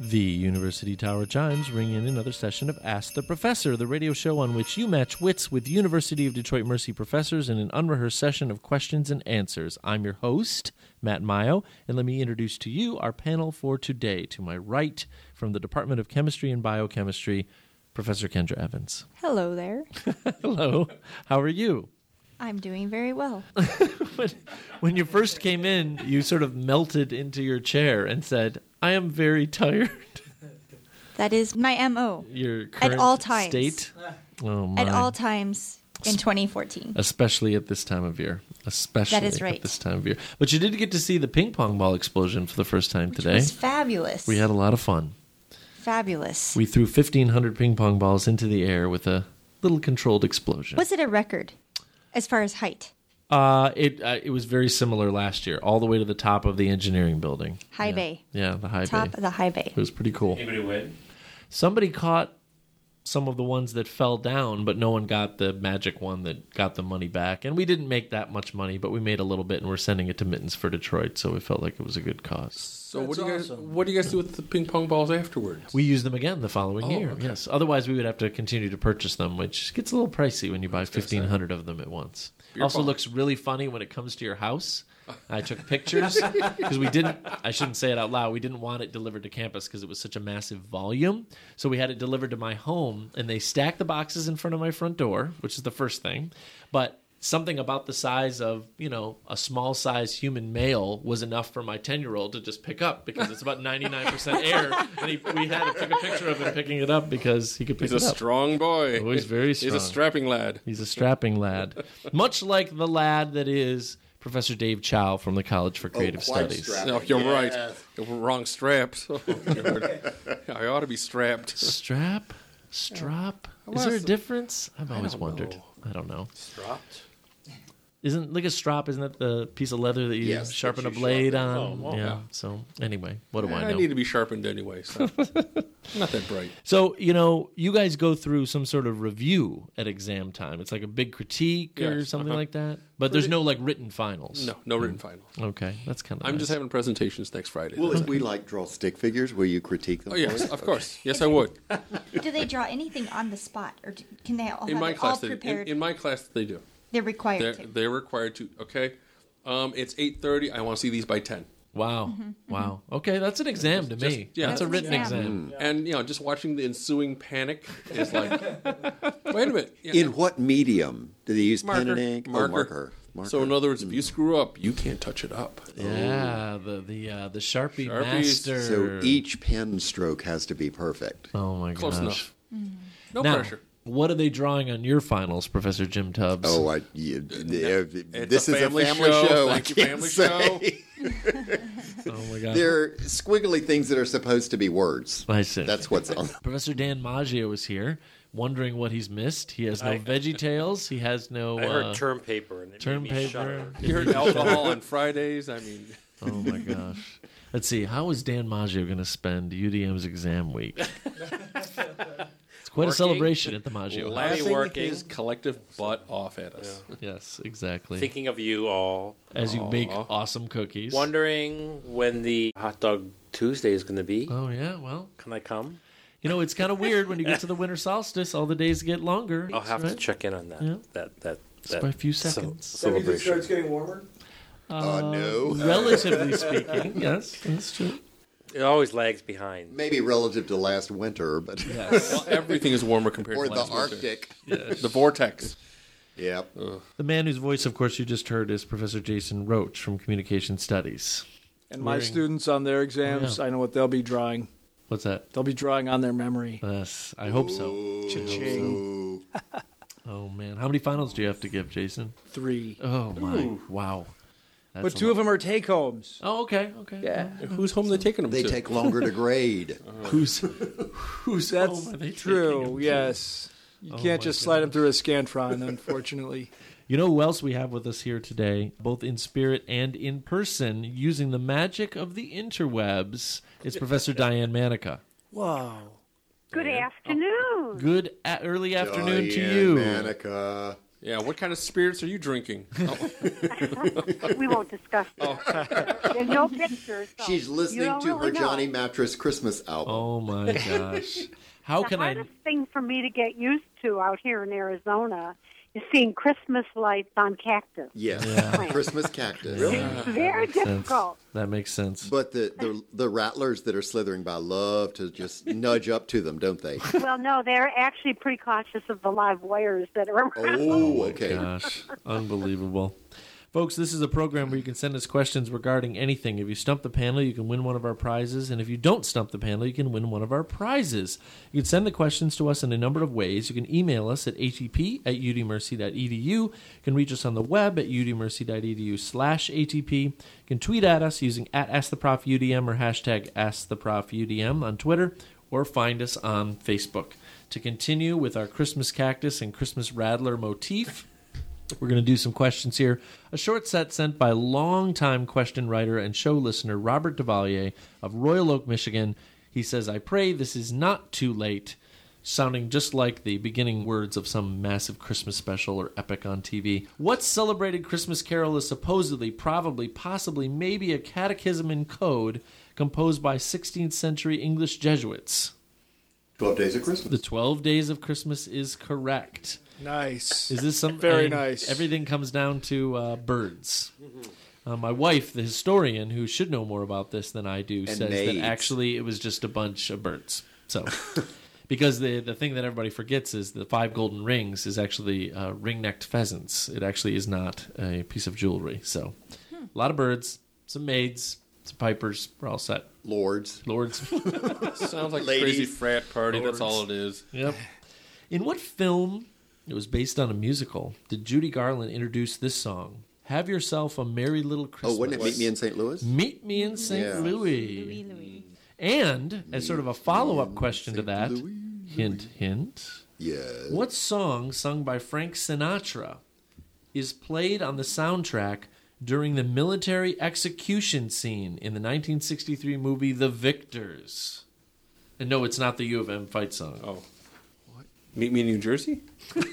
The University Tower chimes ring in another session of Ask the Professor, the radio show on which you match wits with University of Detroit Mercy professors in an unrehearsed session of questions and answers. I'm your host, Matt Mayo, and let me introduce to you our panel for today. To my right, from the Department of Chemistry and Biochemistry, Professor Kendra Evans. Hello there. Hello. How are you? I'm doing very well. When you first came in, you sort of melted into your chair and said, I am very tired. That is my MO. Your current at all times. state? Oh, my. At all times in 2014. Especially at this time of year. Especially that is right. At this time of year. But you did get to see the ping pong ball explosion for the first time today. It was fabulous. We had a lot of fun. Fabulous. We threw 1,500 ping pong balls into the air with a little controlled explosion. Was it a record as far as height? It was very similar last year, all the way to the top of the engineering building. High bay. Yeah, the high bay. Top of the high bay. It was pretty cool. Anybody win? Somebody caught some of the ones that fell down, but no one got the magic one that got the money back. And we didn't make that much money, but we made a little bit, and we're sending it to Mittens for Detroit, so we felt like it was a good cause. So what do you guys do with the ping pong balls afterwards? We use them again the following year, okay. yes. Otherwise, we would have to continue to purchase them, which gets a little pricey when you buy 1,500 of them at once. Also looks really funny when it comes to your house. I took pictures because I shouldn't say it out loud, we didn't want it delivered to campus because it was such a massive volume. So we had it delivered to my home, and they stacked the boxes in front of my front door, which is the first thing. But something about the size of, a small size human male was enough for my 10-year-old to just pick up because it's about 99% air. And we had to take a picture of him picking it up because he could pick it up. He's a strong boy. Oh, he's very strong. He's a strapping lad. He's a strapping lad. Much like the lad that is Professor Dave Chow from the College for Creative Studies. No, you're right. You're wrong straps. I ought to be strapped. Strap? Strap? Is there a difference? I've always wondered. I don't know. Strapped? Isn't like a strop? Isn't that the piece of leather that you sharpen a blade on? Yeah. So anyway, what do I know? I need to be sharpened anyway. So. Not that bright. So you guys go through some sort of review at exam time. It's like a big critique or something like that. But there's no written finals. No written finals. Okay, that's kind of. I'm just having presentations next Friday. Well, if we draw stick figures, will you critique them? Oh yes, of course. Yes, I would. Do they draw anything on the spot, or can they all In have my it class, all prepared? in my class, they do. They're required to. They're required to. Okay, it's 8:30. I want to see these by 10. Wow. Wow. Okay, that's an exam to me. That's a written exam. And just watching the ensuing panic is like, wait a minute. In what medium? Do they use pen Marker. and ink? Marker. So in other words, if you screw up, you can't touch it up. Yeah, the Sharpie Sharpies. master. So each pen stroke has to be perfect. Oh my gosh. Close enough. No Now, pressure. what are they drawing on your finals, Professor Jim Tubbs? Oh, this is a family show. I Thank you, can't family say. Oh my gosh. They're squiggly things that are supposed to be words. I see. That's what's on. Professor Dan Maggio is here, wondering what he's missed. He has no Veggie Tales. He has no I heard term paper and it term made me shudder. paper. You heard alcohol on Fridays. I mean, Oh my gosh. Let's see. How is Dan Maggio going to spend UDM's exam week? It's quite a celebration at the Maggio. laughing working. his collective butt off at us. Yes, exactly. Thinking of you all. As you make awesome cookies. Wondering when the Hot Dog Tuesday is going to be. Oh yeah. Well, Can I come? it's kind of weird when you get to the winter solstice. All the days get longer. I'll have to right? check in on that. Yeah. That Just by a few seconds. That means it celebration. starts getting warmer? No. Relatively speaking, yes, that's true. It always lags behind. Maybe relative to last winter, but Well, everything is warmer compared or to the last winter. Arctic. The vortex. Yep. The man whose voice, of course, you just heard is Professor Jason Roach from Communication Studies. And my students on their exams, I know what they'll be drawing. What's that? They'll be drawing on their memory. Yes, I hope so. Cha-ching. Oh, man. How many finals do you have to give, Jason? 3. Oh, my. Wow. That's But a 2 lot. of them are take-homes. Oh, okay. Yeah. Whose home are they taking them They to? take longer to grade. Who's That's home are they taking true, them to? yes. You Oh can't my just slide them through a Scantron, unfortunately. You know who else we have with us here today, both in spirit and in person, using the magic of the interwebs? It's Professor Diane Manica. Wow. Good afternoon. Good early afternoon to you. Manica. Yeah, what kind of spirits are you drinking? We won't discuss that. There's no pictures. So She's listening to her Johnny Mattress Christmas album. Oh my gosh! How can the I? hardest thing for me to get used to out here in Arizona is seeing Christmas lights on cactus. Yes, Yeah. Christmas cactus. It's very difficult. That makes sense. But the rattlers that are slithering by love to just nudge up to them, don't they? Well, no, they're actually pretty cautious of the live wires that are around. Oh, okay. Gosh, unbelievable. Folks, this is a program where you can send us questions regarding anything. If you stump the panel, you can win one of our prizes. And if you don't stump the panel, you can win one of our prizes. You can send the questions to us in a number of ways. You can email us at atp@udmercy.edu. You can reach us on the web at udmercy.edu/atp. You can tweet at us using @AskTheProfUDM or hashtag AskTheProfUDM on Twitter, or find us on Facebook. To continue with our Christmas cactus and Christmas rattler motif, we're going to do some questions here. A short set sent by longtime question writer and show listener Robert Duvalier of Royal Oak, Michigan. He says, I pray this is not too late, sounding just like the beginning words of some massive Christmas special or epic on TV. What celebrated Christmas carol is supposedly, probably, possibly, maybe a catechism in code composed by 16th century English Jesuits? 12 Days of Christmas. The 12 Days of Christmas is correct. Nice. Is this some Very nice. Everything comes down to birds. My wife, the historian, who should know more about this than I do, says maids. that actually it was just a bunch of birds. So, because the thing that everybody forgets is the 5 golden rings is actually ring-necked pheasants. It actually is not a piece of jewelry. So, a lot of birds, some maids, some pipers. We're all set. Lords. Sounds like a Ladies. crazy frat party. Lords. That's all it is. Yep. In what film, it was based on a musical, did Judy Garland introduce this song? Have Yourself a Merry Little Christmas. Oh, wasn't it Meet Me in St. Louis? Meet Me in St. Yeah. Louis. Louis. And, as sort of a follow-up question to St. that, Louis. hint, hint, Yes. what song sung by Frank Sinatra is played on the soundtrack during the military execution scene in the 1963 movie The Victors? And no, it's not the U of M fight song. Oh. What? Meet Me in New Jersey?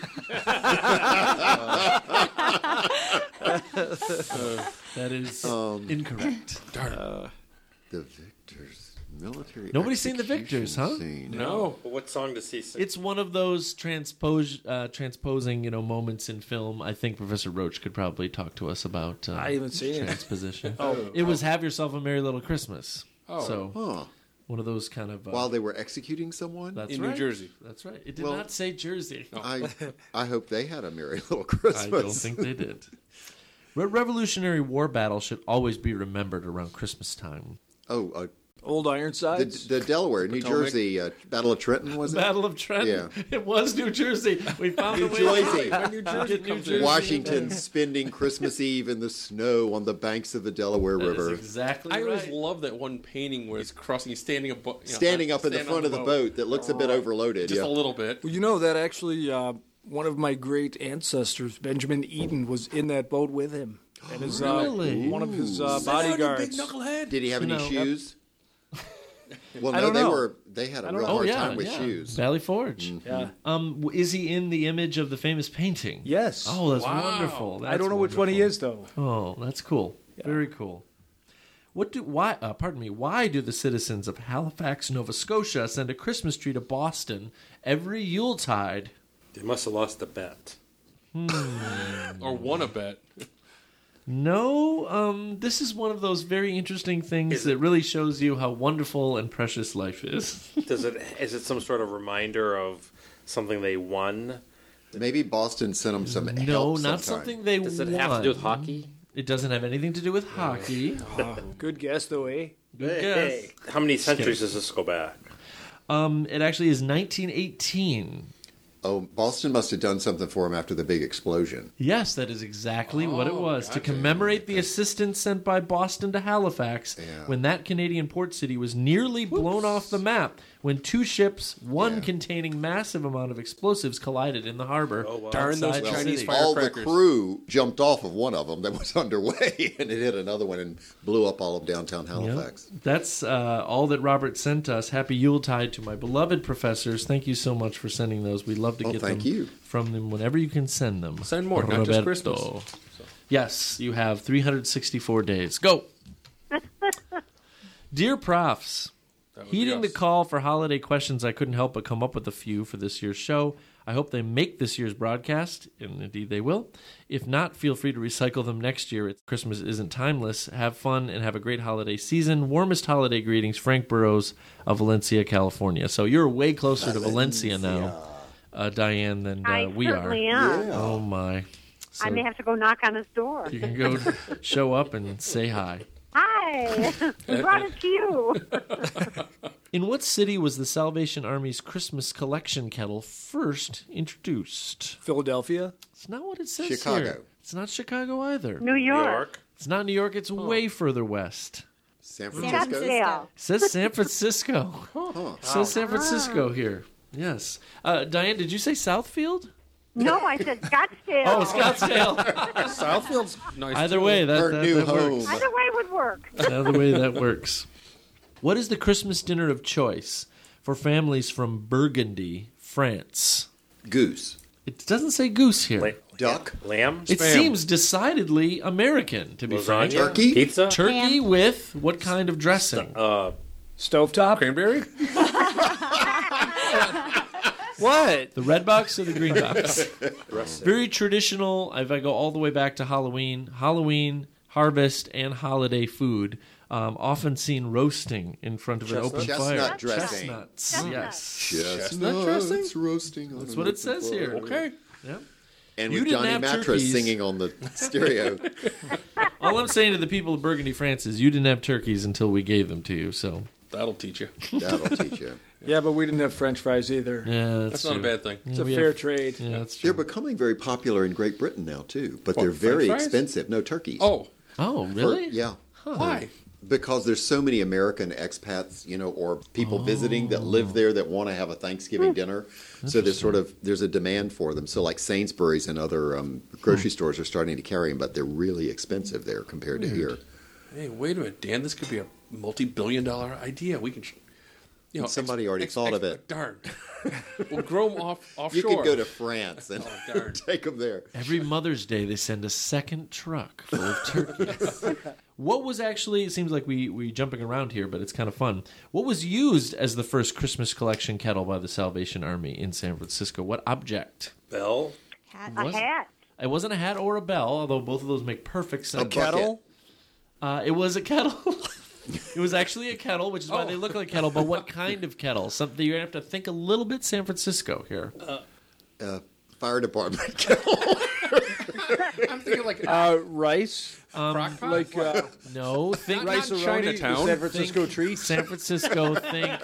That is incorrect. The Victors. Military. Nobody's seen The Victors, huh? Scene. No. But what song does he sing? It's one of those transposing, moments in film. I think Professor Roach could probably talk to us about I haven't seen it. transposition. It was "Have Yourself a Merry Little Christmas." Oh. So Huh. one of those kind of While they were executing someone? that's In right. New Jersey. That's right. It did Well- not say Jersey. I hope they had a merry little I Christmas. don't think they did. Revolutionary War battle should always be remembered around Christmas time. Oh, Old Ironsides. the Delaware, New Potomac. Jersey, Battle of Trenton, was it? Battle of Trenton. Yeah. It was New Jersey. We found New a way. Jersey. When New Jersey Get New comes Jersey. in. Washington spending Christmas Eve in the snow on the banks of the Delaware That is River. exactly I always right. love that one painting where he's crossing, he's standing up, Standing up in the front of the boat that looks a bit overloaded. Just Yeah. a little bit. Well, you know that actually one of my great ancestors, Benjamin Eden, was in that boat with him. And his, Really? one of his Big bodyguards. knucklehead. Did he have any No. shoes? Well, I no, don't know. they had a I real don't know. hard Oh, yeah, time with yeah. shoes. Valley Forge. Yeah. Is he in the image of the famous painting? Yes. Oh, that's Wow. wonderful. I don't know which one he is though. Oh, that's cool. Very cool. Why do the citizens of Halifax, Nova Scotia send a Christmas tree to Boston every Yuletide? They must have lost the bet. Or won a bet. No, this is one of those very interesting things that really shows you how wonderful and precious life is. Is it some sort of reminder of something they won? Maybe Boston sent them some help No, not sometime. something they Does it won. have to do with hockey? It doesn't have anything to do with hockey. Good guess though, eh? Good guess. How many centuries does this go back? It actually is 1918. Oh, Boston must have done something for him after the big explosion. Yes, that is exactly what it was. To gotcha. commemorate the assistance sent by Boston to Halifax Yeah. when that Canadian port city was nearly blown off the map when 2 ships, one Yeah. containing massive amount of explosives, collided in the harbor. Oh, wow. Darn those outside the Chinese city. fire- All the Firecrackers. crew jumped off of one of them that was underway, and it hit another one and blew up all of downtown Halifax. Yep. That's all that Robert sent us. Happy Yuletide to my beloved professors. Thank you so much for sending those. We love love to get thank them you. from them whenever you can send them. Send more, not just Christmas. Yes, you have 364 days. Go. Dear Profs, That would be heeding the us. call for holiday questions, I couldn't help but come up with a few for this year's show. I hope they make this year's broadcast, and indeed they will. If not, feel free to recycle them next year. Christmas isn't timeless. Have fun and have a great holiday season. Warmest holiday greetings, Frank Burrows of Valencia, California. So you're way closer to Valencia now, Diane, than I we are. certainly am. Oh, my. So I may have to go knock on his door. you can go show up and say hi. Hi, we brought it to you. In what city was the Salvation Army's Christmas collection kettle first introduced? Philadelphia. It's not what it says Chicago. here. It's not Chicago either. New York. It's not New York. It's way further west. San Francisco. Scottsdale. It says San Francisco. It says San Francisco here. Yes. Diane, did you say Southfield? No, I said Scottsdale. Oh, Scottsdale. Southfield's nice. Either too. way, Her that new works. home. Either way would work. Either way, that works. What is the Christmas dinner of choice for families from Burgundy, France? Goose. It doesn't say goose here. Duck. Lamb? It Spam. seems decidedly American, to be frank. Lasagna? Turkey? Pizza? Turkey with what kind of dressing? Stovetop. Cranberry? What? The red box or the green box? Very traditional. If I go all the way back to Halloween, harvest, and holiday food, often seen roasting in front of an open Chestnut fire. dressing. Chestnuts. Yes. Chestnut dressing? roasting. That's what it says here. Okay. Yeah. And You with didn't Johnny have Mattress turkeys. singing on the stereo. All I'm saying to the people of Burgundy, France is you didn't have turkeys until we gave them to you. So That'll teach you. That'll teach you. Yeah, but we didn't have French fries either. yeah, That's not a bad thing. It's a fair trade. Yeah, that's They're true. becoming very popular in Great Britain now too, but What, they're very French fries? expensive. No turkeys. Oh, Oh, really? Yeah. why? Because there's so many American expats, or people visiting that live there that want to have a Thanksgiving dinner. So there's a demand for them. So like Sainsbury's and other grocery stores are starting to carry them, but they're really expensive there compared to here. Hey, wait a minute, Dan. This could be a multi-billion-dollar idea. We can, Somebody already thought of it. Darn. We'll grow them offshore. You could go to France and darn. take them there. Every Mother's Day, they send a second truck full of turkeys. What was actually, it seems like we jumping around here, but it's kind of fun. What was used as the first Christmas collection kettle by the Salvation Army in San Francisco? What object? Bell? Hat. A hat. It wasn't a hat or a bell, although both of those make perfect sense. A kettle? It was a kettle. It was actually a kettle, which is why they look like a kettle. But what kind of kettle? Something you're going to have to think a little bit San Francisco here. Fire department kettle. I'm thinking like Rice. crock pot. Like No, think rice not aroni, Chinatown. the San Francisco Think treat. San Francisco, think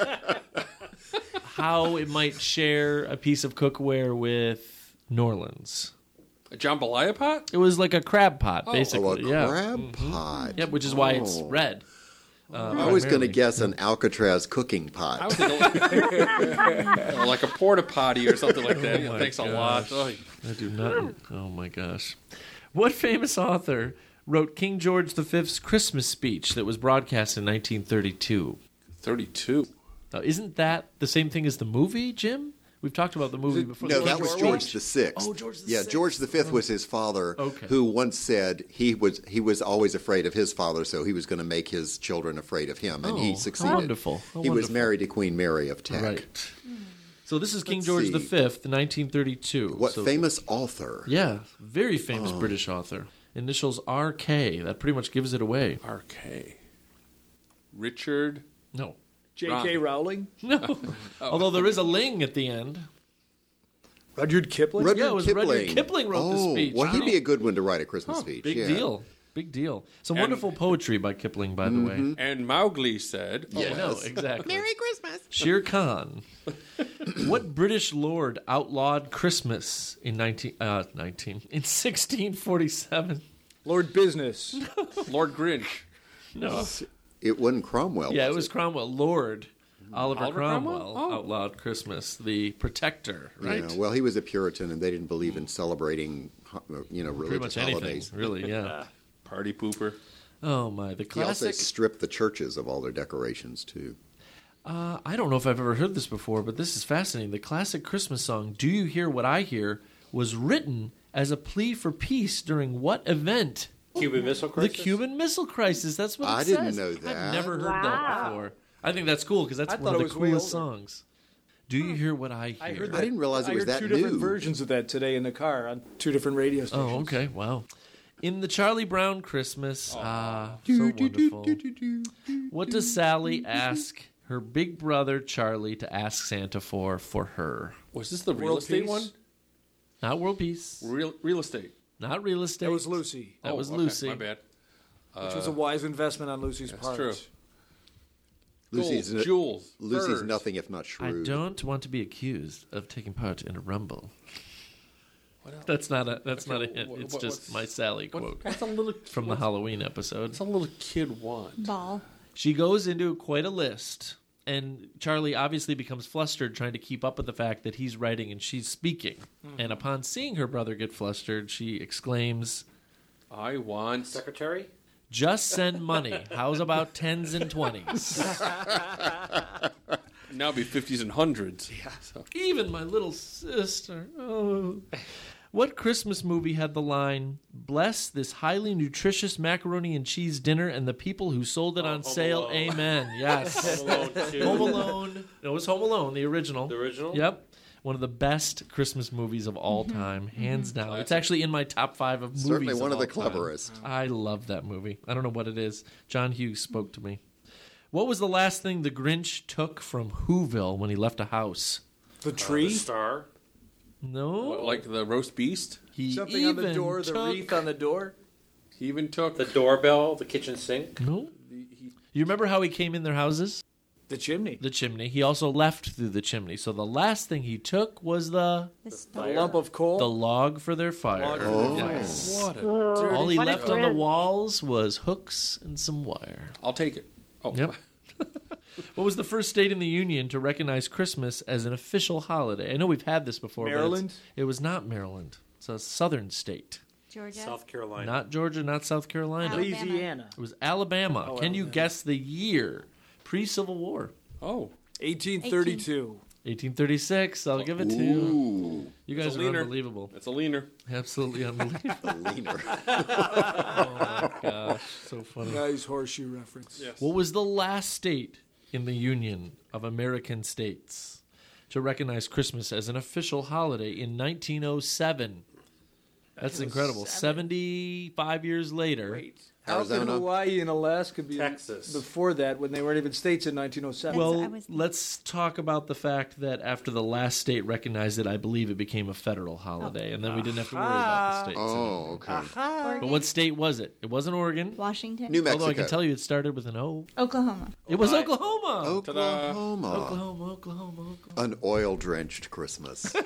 how it might share a piece of cookware with New Orleans. a jambalaya pot. It was like a crab pot, basically. Oh, a yeah. crab pot. Yep, which is why it's Oh. red. I was going to primarily. guess an Alcatraz cooking I pot. was thinking or like a porta potty or something like that. my Thanks a lot. gosh. Oh, I do not. Oh my gosh. What famous author wrote King George V's Christmas speech that was broadcast in 1932? 32. Now, isn't that the same thing as the movie, Jim? We've talked about the movie before. No, The that was George George speech? VI. Oh, George the Yeah, Sixth. George V was his father, Okay. who once said he was always afraid of his father, so he was going to make his children afraid of him, and Oh, he how succeeded. wonderful. How He was wonderful. married to Queen Mary of Teck. Right. So this is King Let's George see. V, 1932. What So- famous author? Yeah, very famous British author. Initials R.K. That pretty much gives it away. RK. Richard. No. J.K. Rowling. No. Although there is a ling at the end. Rudyard Kipling. Rudyard Yeah, it was Kipling. Rudyard Kipling wrote this speech. Well, he'd be a good one to write a Christmas speech. Big yeah. deal. Big deal. Some wonderful poetry by Kipling, by the way. And Mowgli said, Yes. I know, exactly. Merry Christmas. Shere Khan. What British lord outlawed Christmas in 1647? Lord Business. Lord Grinch. No. It wasn't Cromwell. Yeah, it was Cromwell. Lord Oliver Oliver Cromwell, Cromwell? Oh. outlawed Christmas, the protector, right? Yeah, well, he was a Puritan, and they didn't believe in celebrating, Pretty religious much anything, holidays. really, yeah. Party pooper. Oh, my. The He also classic. stripped the churches of all their decorations too. I don't know if I've ever heard this before, but this is fascinating. The classic Christmas song, Do You Hear What I Hear, was written as a plea for peace during what event? Cuban Missile Crisis? The Cuban Missile Crisis. That's what it I says. didn't know that. I've never heard Wow. that before. I think that's cool because that's I one thought of it the was way coolest older. songs. Do you hear what I hear? I heard I didn't realize it I was heard that two different new. versions of that today in the car on two different radio stations. Oh, okay. Wow. In the Charlie Brown Christmas, so wonderful. What does Sally ask her big brother Charlie to ask Santa for her? Was this the real World estate peace? one? Not world peace. Real estate. Not real estate. That was Lucy, That was okay, Lucy. My bad. which was a wise investment on Lucy's That's part. true. Lucy's Gold, jewels, Lucy's birds. nothing if not I shrewd. don't want to be accused of taking part in a rumble. That's not a hint. It's just my Sally quote What's a little from the Halloween episode. What's a little kid want? Ball. She goes into quite a list, and Charlie obviously becomes flustered trying to keep up with the fact that he's writing and she's speaking. And upon seeing her brother get flustered, she exclaims, I want. Secretary? "Just send money. How's about 10s and 20s? Now it'd be 50s and 100s. Yeah. So. Even my little sister." Oh. What Christmas movie had the line, "Bless this highly nutritious macaroni and cheese dinner and the people who sold it on Home sale, Alone. amen." Yes. Home Alone 2. Home Alone. No, it was Home Alone, the original. The original? Yep. One of the best Christmas movies of all time, hands down. It's actually in my top 5 of movies. Certainly one of the all time. cleverest. I love that movie. I don't know what it is. John Hughes spoke to me. What was the last thing the Grinch took from Whoville when he left a house? The The tree, star? No. What, like the roast beast? He something on the even door, the took- wreath on the door. He even took. The doorbell? The kitchen sink? No. You remember how he came in their houses? The chimney. The chimney. He also left through the chimney. So the last thing he took was the A lump of coal. log for their fire. Log for Oh. their Yes. What a. All he What a left on the Grinch. walls was hooks and some wire. I'll take it. Oh. Yep. What was the first state in the Union to recognize Christmas as an official holiday? I know we've had this before. Maryland? But it was not Maryland. It's a southern state. Georgia. South Carolina. Not Georgia, not South Carolina. Alabama. Louisiana. It was Alabama. Oh, Can you Alabama. guess the year? Pre-Civil War. Oh. 1832. 1836. I'll give it to you. Ooh, You guys It's a are leaner. unbelievable. It's a leaner. Absolutely unbelievable. the leaner. Oh, my gosh. So funny. Nice horseshoe reference. Yes. What was the last state in the Union of American States to recognize Christmas as an official holiday in 1907? That's incredible. 75 years later. Great. How could Arizona. Hawaii and Alaska be Texas. before that when they weren't even states in 1907? Well, I Well, was- let's talk about the fact that after the last state recognized it, I believe it became a federal holiday, and then we didn't have to worry about the states. Oh, okay. But what state was it? It wasn't Oregon. Washington. New Mexico. Although I can tell you it started with an O. Oklahoma. It was Right. Oklahoma. Oklahoma. Oklahoma. An oil-drenched Christmas.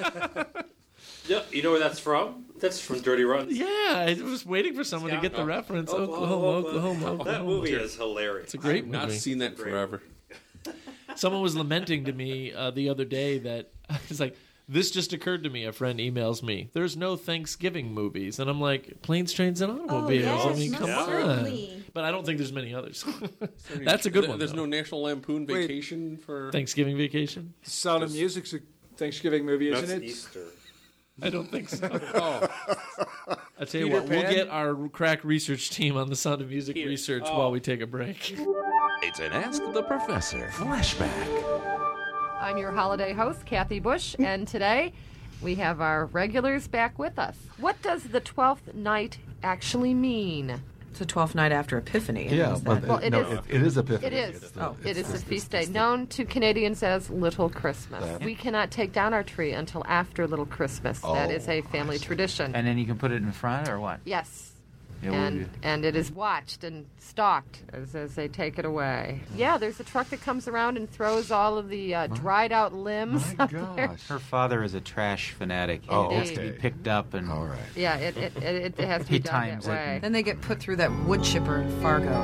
Yeah, you know where that's from? That's from Dirty Runs. Yeah, I was waiting for someone to get the reference. Oklahoma. That movie is hilarious. It's a great Not movie. seen that forever. Someone was lamenting to me the other day that it's like, this just occurred to me. A friend emails me, "There's no Thanksgiving movies," and I'm like, "Planes, Trains, and Automobiles." yes, I mean, come most on. certainly. But I don't think there's many others. That's a good one. There's though. no National Lampoon Wait. Vacation for. Thanksgiving Vacation. Sound of Music's a Thanksgiving movie, That's isn't it? Easter. I don't think so. Oh, I tell you Peter what, we'll Pan? get our crack research team on the Sound of Music Peter. research Oh. while we take a break. It's an Ask the Professor flashback. I'm your holiday host, Kathy Bush, and today we have our regulars back with us. What does the 12th night actually mean? It's the 12th night after Epiphany. Yeah, Is that- Well, it is. it is Epiphany. It is. It's It is a feast day known to Canadians as Little Christmas. We cannot take down our tree until after Little Christmas. That is a family tradition. And then you can put it in front or what? Yes. Yeah, well, And it is watched and stalked as they take it away. Yeah, there's a truck that comes around and throws all of the dried out limbs My up there. gosh. Her father is a trash fanatic. Oh, It has to okay. be picked up and. All right. Yeah, it has to He be done times that it way. Then they get put through that wood chipper in Fargo.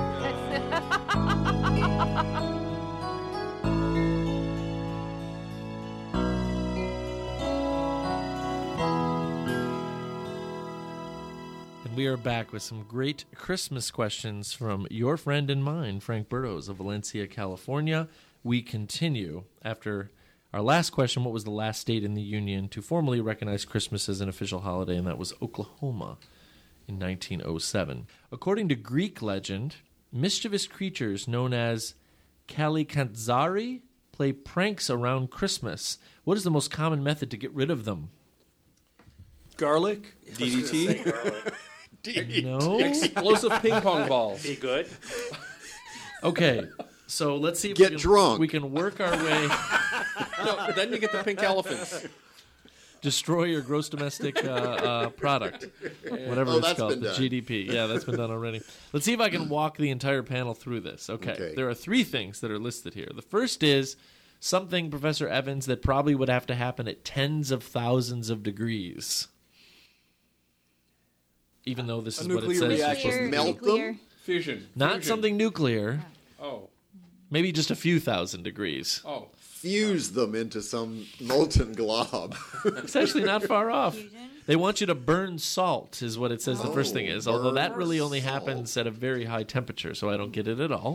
And we are back with some great Christmas questions from your friend and mine, Frank Burrows of Valencia, California. we continue after our last question. What was the last state in the Union to formally recognize Christmas as an official holiday? And that was Oklahoma in 1907. According to Greek legend, mischievous creatures known as Kalikantzari play pranks around Christmas. What is the most common method to get rid of them? Garlic? DDT? No. Explosive ping pong balls. Be good. Okay, so let's see if Get drunk. we can work our way. No, then you get the pink elephants. Destroy your gross domestic product, whatever it's that's called, been the done. GDP. Yeah, that's been done already. Let's see if I can walk the entire panel through this. Okay. There are 3 things that are listed here. The first is something, Professor Evans, that probably would have to happen at tens of thousands of degrees. Even though this is what it says. You're supposed to Melt them? Fusion. Not something nuclear. Oh. Maybe just a few thousand degrees. Oh. Fuse them into some molten glob. It's actually not far off. They want you to burn salt, is what it says the first thing is. Although that really only happens at a very high temperature, so I don't get it at all.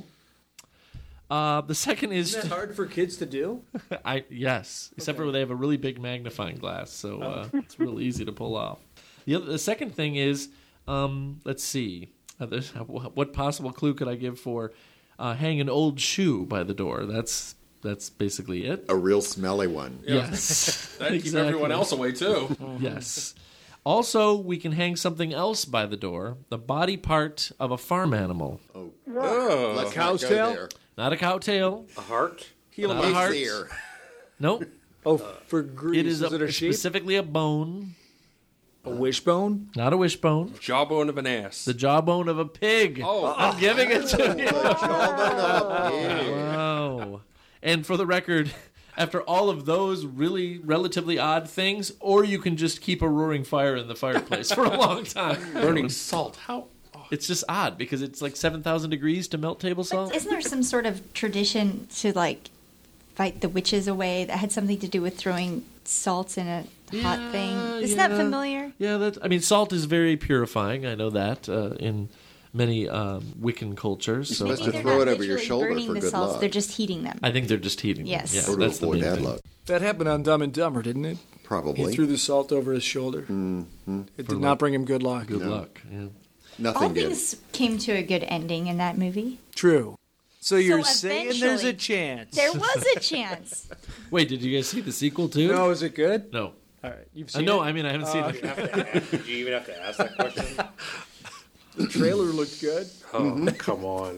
The second is... Isn't that hard for kids to do? Yes, except for they have a really big magnifying glass, so it's real easy to pull off. The second thing is, let's see, what possible clue could I give for hang an old shoe by the door? That's basically it. A real smelly one. Yes. That'd keep everyone else away, too. Yes. Also, we can hang something else by the door, the body part of a farm animal. Oh. Let's A cow's not go tail? there. Not a cow tail. A heart? Not a Pig's heart. ear. Nope. Oh, for grease. It is it a sheep? specifically a bone. A wishbone? Not a wishbone. Jawbone of an ass. The jawbone of a pig. Oh. I'm giving it to you. The jawbone of a pig. Wow. And for the record, after all of those really relatively odd things, or you can just keep a roaring fire in the fireplace for a long time. Burning salt. How? It's just odd because it's like 7,000 degrees to melt table salt. Isn't there some sort of tradition to like fight the witches away that had something to do with throwing salts in a hot thing? Isn't that familiar? Yeah, salt is very purifying. I know that in many Wiccan cultures. So supposed Maybe to they're throw not it over your literally shoulder burning for the good salts; luck. they're just heating them. I think they're just heating. Yes. Yeah, Or to that's the avoid main bad thing. luck. That happened on Dumb and Dumber, didn't it? Probably. He threw the salt over his shoulder. Mm-hmm. It did not bring him good luck. Good luck. Yeah. Nothing All did. things came to a good ending in that movie. True. So you're So saying there's a eventually- chance? There was a chance. Wait, did you guys see the sequel too? No, is it good? No. All right, you've seen No, it? I mean I haven't seen Did you even have to ask that question? The trailer looked good. Oh, come on.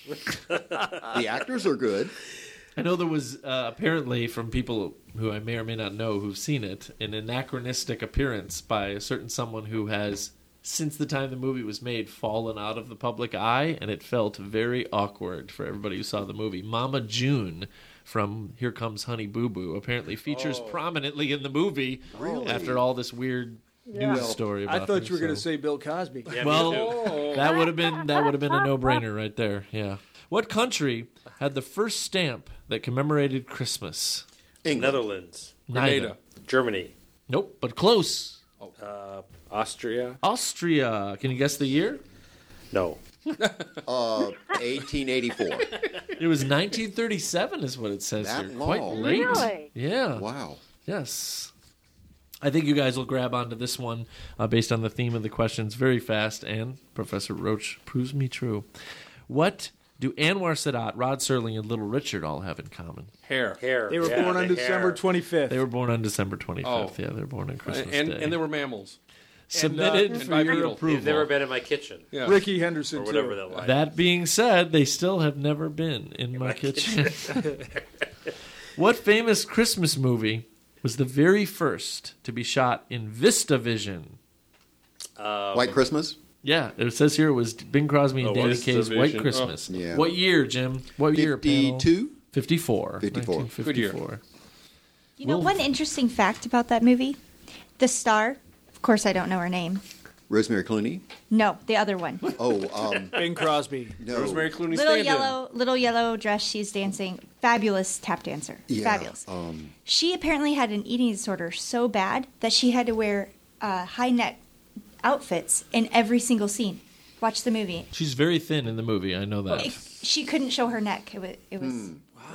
The actors are good. I know there was apparently, from people who I may or may not know who've seen it, an anachronistic appearance by a certain someone who has, since the time the movie was made, fallen out of the public eye, and it felt very awkward for everybody who saw the movie. Mama June from Here Comes Honey Boo Boo apparently features prominently in the movie after all this weird news story about I thought her, you were going to so- say Bill Cosby. Yeah, Well, me too. that would have been a no-brainer right there. Yeah. What country had the first stamp that commemorated Christmas? England. Netherlands. Neither. Germany. Nope, but close. Austria. Austria. Can you guess the year? No. 1884. It was 1937 is what it says That here. Quite long. late. Really? Yeah. Wow. Yes. I think you guys will grab onto this one based on the theme of the questions very fast, and Professor Roach proves me true. What do Anwar Sadat, Rod Serling, and Little Richard all have in common? Hair. They were born on December 25th. They were born on December 25th. Oh. Yeah, they were born on Christmas And Day. they were mammals. Submitted and for your bipedal. approval. They've never been in my kitchen. Yeah. Ricky Henderson, Or whatever too. that line. That being said, they still have never been in my kitchen. What famous Christmas movie was the very first to be shot in VistaVision? White Christmas? Yeah, it says here it was Bing Crosby and Oh, Danny Kaye's White VistaVision. Christmas. Yeah. What year, Jim? What year, panel? 52? 54. 54. 1954. You know, Well- one interesting fact about that movie? The star, of course I don't know her name. Rosemary Clooney? No, the other one. Oh, Bing Crosby. no. Rosemary Clooney Little yellow dress, she's dancing. Fabulous tap dancer. Yeah, Fabulous. She apparently had an eating disorder so bad that she had to wear high neck outfits in every single scene. Watch the movie. She's very thin in the movie. I know that. She couldn't show her neck. It was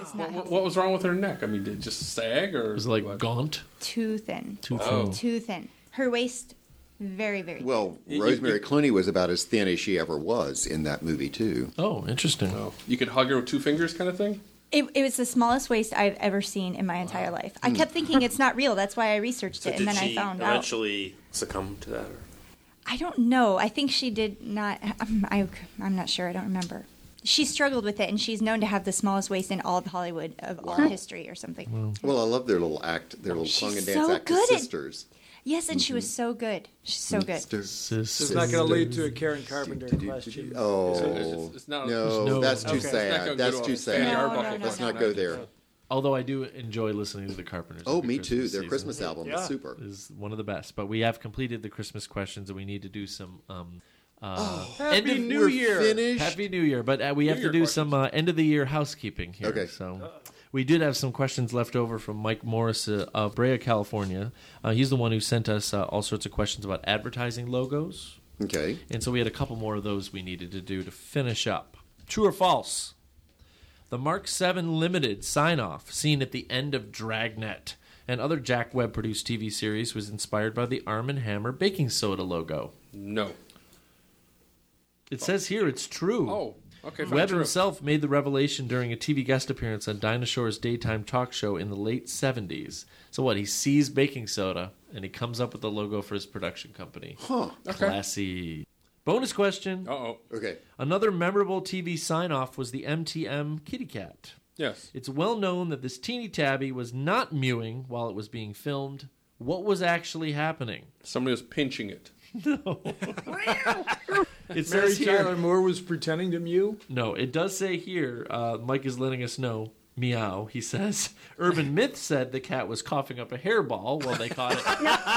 was not healthy. What was wrong with her neck? I mean, did it just sag or? Was it like gaunt? Too thin. Too thin. Oh. Too thin. Her waist, very, very thin. Well, Rosemary Clooney was about as thin as she ever was in that movie, too. Oh, interesting. Oh. You could hug her with 2 fingers kind of thing? It was the smallest waist I've ever seen in my entire life. I kept thinking it's not real. That's why I researched it, and then I found out. Eventually succumb to that? Or? I don't know. I think she did not. I'm not sure. I don't remember. She struggled with it, and she's known to have the smallest waist in all of Hollywood of all history or something. Well, I love their little act, their little song and dance so act good as at- sisters. Yes, and she was so good. She's so good. This is not going to lead to a Karen Carpenter question. Oh, It's not- no, that's too Okay. sad. That's too sad. Let's not go there. Although I do enjoy listening to the Carpenters. Oh, every me Christmas too. Their season. Christmas album is super. Is one of the best. But we have completed the Christmas questions, and we need to do some. Happy New Year. Finished. Happy New Year! But we have to do some end of the year housekeeping here. Okay. So we did have some questions left over from Mike Morris of Brea, California. He's the one who sent us all sorts of questions about advertising logos. Okay. And so we had a couple more of those we needed to do to finish up. True or false? The Mark 7 Limited sign-off seen at the end of Dragnet and other Jack Webb-produced TV series was inspired by the Arm & Hammer baking soda logo. No. It says here it's true. Oh, okay. Webb True. himself made the revelation during a TV guest appearance on Dinah Shore's daytime talk show in the late 70s. So what, he sees baking soda, and he comes up with the logo for his production company. Huh. Okay. Classy. Bonus question. Uh-oh. Okay. Another memorable TV sign-off was the MTM Kitty Cat. Yes. It's well known that this teeny tabby was not mewing while it was being filmed. What was actually happening? Somebody was pinching it. No. It Mary says here. Tyler Moore was pretending to mew? No, it does say here, Mike is letting us know, meow, he says, urban myth said the cat was coughing up a hairball while they caught it.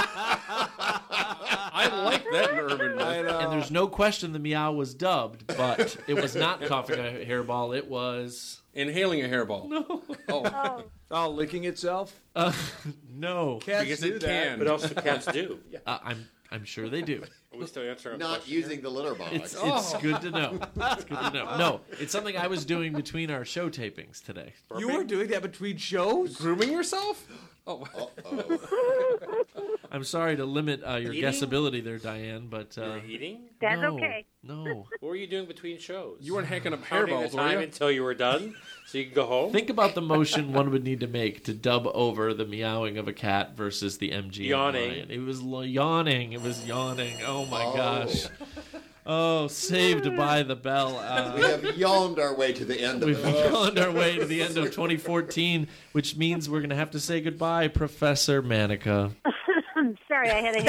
I like that in urban myth. And there's no question the meow was dubbed, but it was not coughing a hairball, it was... Inhaling a hairball. No. Oh. Oh, licking itself? No. Cats Because do it that. can. But also cats do. I'm sure they do. Are we still answering a Not question using the litter box. It's good to know. It's good to know. No, it's something I was doing between our show tapings today. You were doing that between shows? Grooming yourself? Oh. I'm sorry to limit your Eating? guessability there, Diane, but... You were eating? That's no, okay. No. What were you doing between shows? You weren't hacking up Counting hairballs, the were time you? until you were done, so you could go home. Think about the motion one would need to make to dub over the meowing of a cat versus the MG. Yawning. Lion. It was yawning. It was yawning. Oh my gosh. Oh, saved by the bell. We have yawned our way to the end of We've it. yawned our way to the end of 2014, which means we're going to have to say goodbye, Professor Manica. Sorry, I had a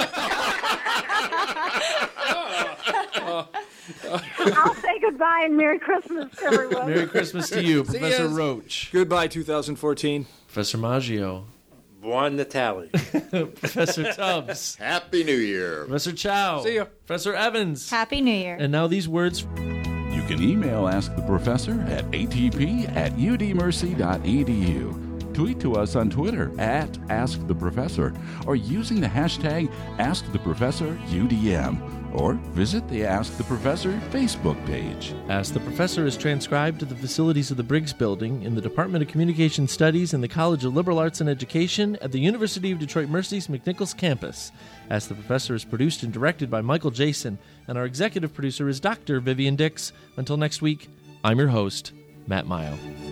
hairball. I'll say goodbye and Merry Christmas, everyone. Merry Christmas to you, See Professor yas. Roach. Goodbye, 2014. Professor Maggio. Buon Natale. Professor Tubbs. Happy New Year. Professor Chow. See ya. Professor Evans. Happy New Year. And now these words. You can email Ask the Professor at atp@udmercy.edu. Tweet to us on Twitter at @AskTheProfessor or using the hashtag AskTheProfessorUDM. Or visit the Ask the Professor Facebook page. Ask the Professor is transcribed to the facilities of the Briggs Building in the Department of Communication Studies in the College of Liberal Arts and Education at the University of Detroit Mercy's McNichols campus. Ask the Professor is produced and directed by Michael Jason, and our executive producer is Dr. Vivian Dix. Until next week, I'm your host, Matt Mayo.